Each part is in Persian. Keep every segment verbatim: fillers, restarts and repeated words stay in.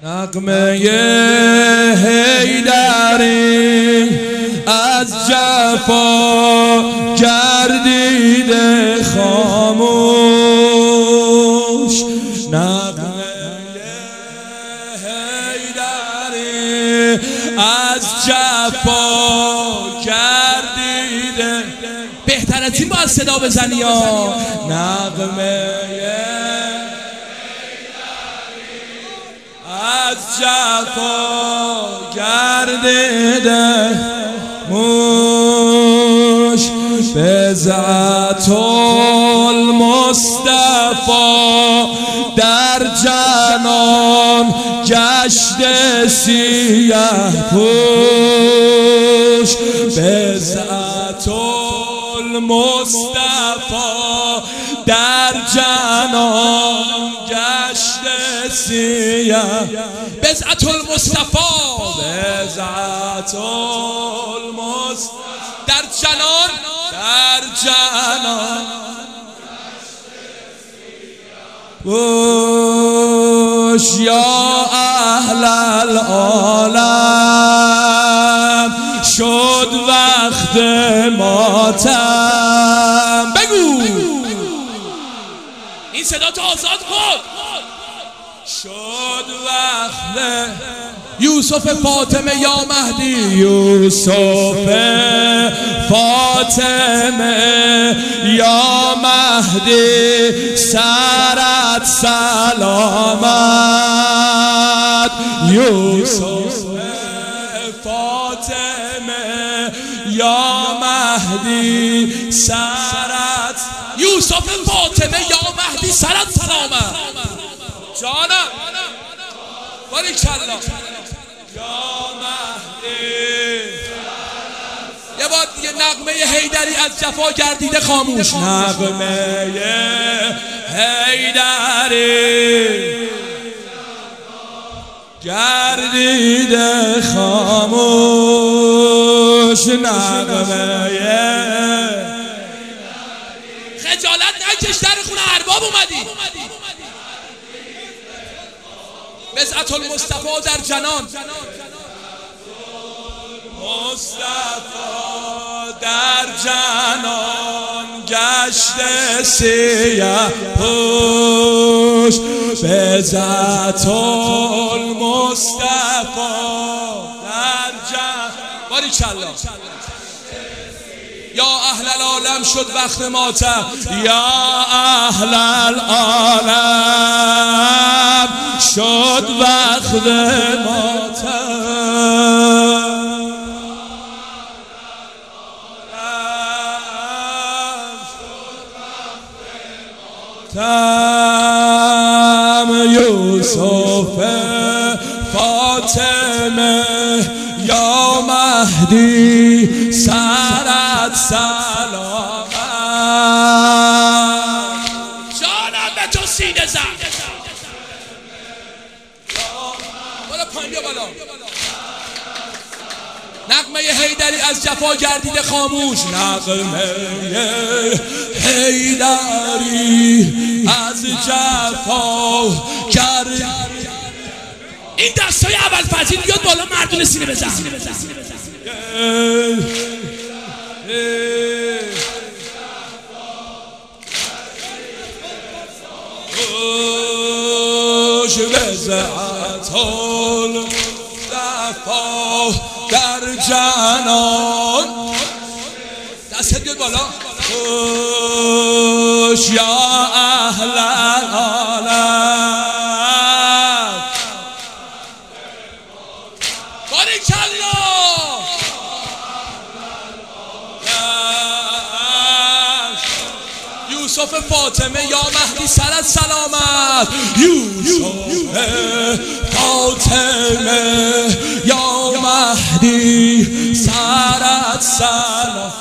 نغمه حیدری از جفا گردیده خاموش، نغمه حیدری از جفا گردیده. بهتر از این باید صدا بزنی ها. نغمه از جفا گردیده موش، بضعت المصطفی در جنان گشته سیه پوش، بضعت المصطفی در جنان گشته سیه. بضعت المصطفی، بضعت المصطفی در جنان، در جنان بوش. یا اهل العالم شد وقت ماتم. بگو این صدا تو آزاد کن. شد وقت یوسف فاطمه یا مهدی، یوسف فاطمه یا مهدی سرت سلامت. یوسف فاطمه یا مهدی سرت، یوسف فاطمه یا مهدی سرت سلامت. جانم باریکالله یا مهدی. یه بار دیگه نغمه حیدری از جفا گردیده خاموش، نغمه حیدری گردیده خاموش، نغمه خجالت نکش، در خونه ارباب اومدی. بضعت المصطفی در جنان، مصطفی در جنان گشته سیه پوش، بضعت المصطفی در جنان. باریکالله یا اهل العالم شد وقت ماتم، یا اهل العالم شد وقت ماتم. تم یوسف فاطمه یا مهدی سرت سلامت. جانم به تو سینه زن. بالا پایین بیا بالا. نغمه حیدری از جفا گردیده خاموش، نغمه حیدری از جفا گردیده. این دستای اول فضیل بیاد بالا، مردون سینه بزن. خوش بضعت المصطفی در جنان، دستت بیاد بالا. خوش یا اهل العالم. باریکالله یوسف فاطمه یا مهدی سرت سلامت. یوسف فاطمه یا مهدی سرت سلامت.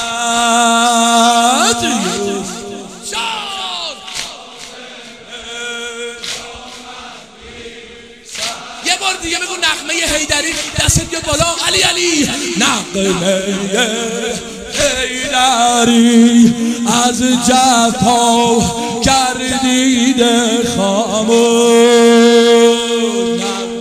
یه بار دیگه بگو نغمه حیدری، دستت بیاد بالا. علی علی نغمه حیدری از جفا گردیده خاموش.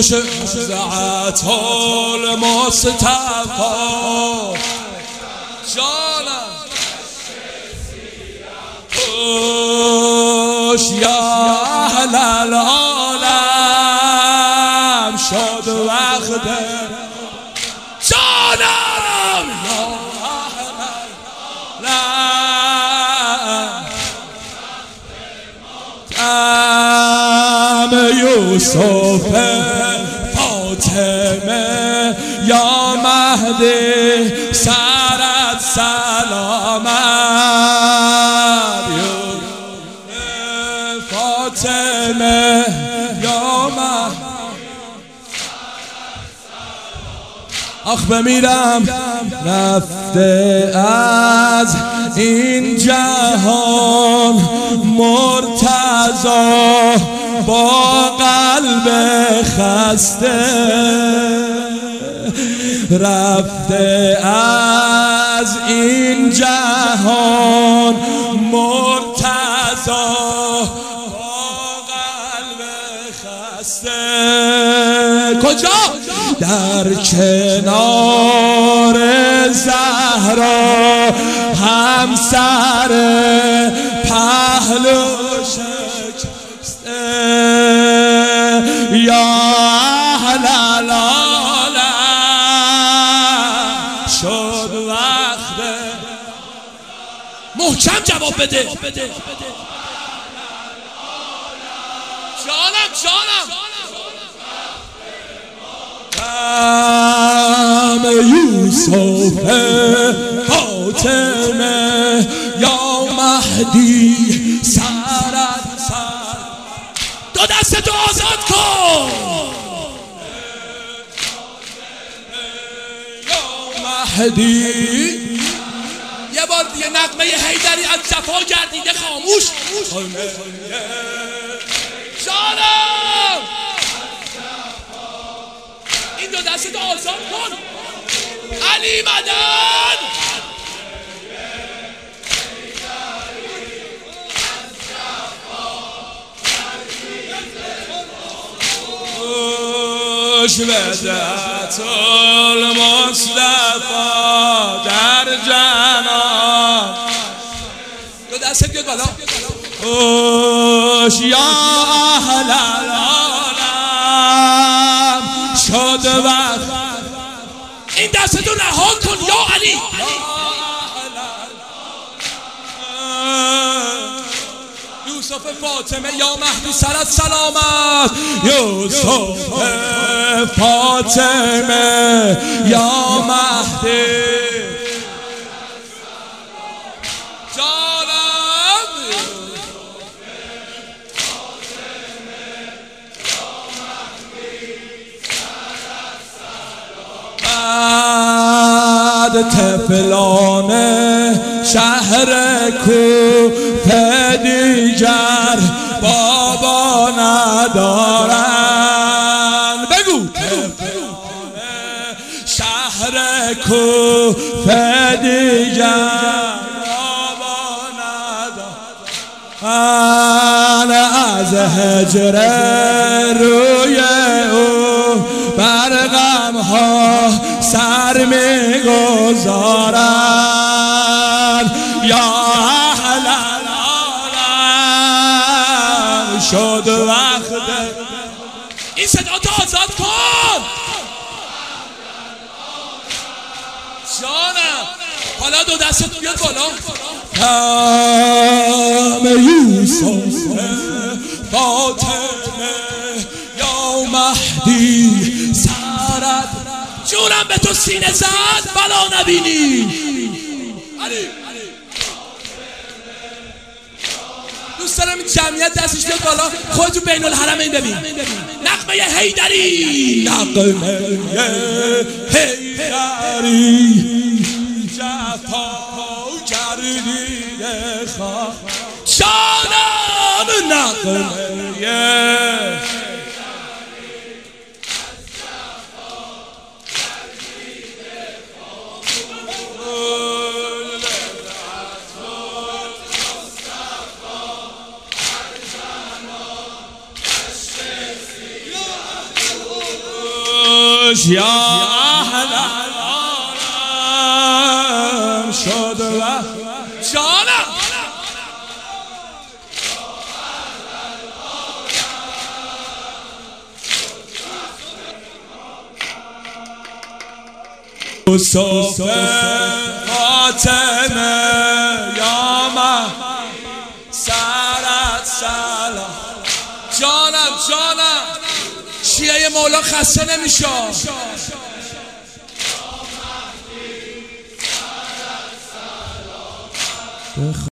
شجاعت المصطفى جانم خوش یا اهل العالم شد وقت جانم یا اهل العالم یوسف فاطمه یا مهدی سرت سلامت فاطمه یا مهدی آخ بمیرم رفته از این جهان مرتضی با قلب خسته رفته از این جهان مرتضی با قلب خسته کجا؟ در کنار زهرا همسر پهلو شکسته یا اهل العالم شد وقت محکم جواب بده جانم جانم ام یوسف فاطمه یا مهدی سرت سر دو دستتو آزاد کن یا مهدی یه بار دیگه نغمه حیدری از جفا گردیده خاموش جانم این دو دستتو آزاد کن علی مدد خوش بدعت المصطفى در جنان دو دست بیاد بالا خوش یا اهل العالم شد وقت این دستتو رها کن یا علی یوسف فاطمه یا مهدی سرت سلامت یوسف فاطمه یا مهدی طفلان شهر کوفه دیگر بابا ندارن بگو طفلان شهر کوفه دیگر بابا ندارن از هجر روی او بر غم ها سر می گذارن یا اهل العالم شد وقت این صدا تو آزاد کن جانم حالا دو دستت بیاد بالا کم یوسف فاطمه یا مهدی سرت جونم به تو سینه زد بلا نبینی دوست دارم این جمعیت دستش بیاد بالا خودتو بین الحرمین ببین نغمه حیدری نغمه حیدری جفا گردیده خواه جانم نغمه خوش یا اهل العالم شد و جانم یوسف فاطمه یا من سرت سلام جانم جانم شیعه مولا خسته نمیشه